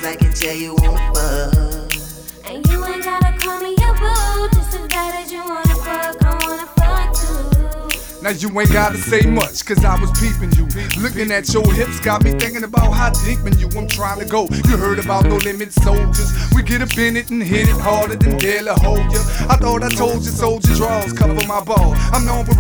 I can tell you wanna fuck. And you ain't gotta call me your boo. Just as bad as you wanna fuck, I wanna fuck too. Now you ain't gotta say much, cause I was peeping you. Looking at your hips got me thinking about how deep in you I'm trying to go. You heard about No Limit Soldiers. We get up in it and hit it harder than De La Hoya. I thought I told you soldier draws cover my ball. I'm known for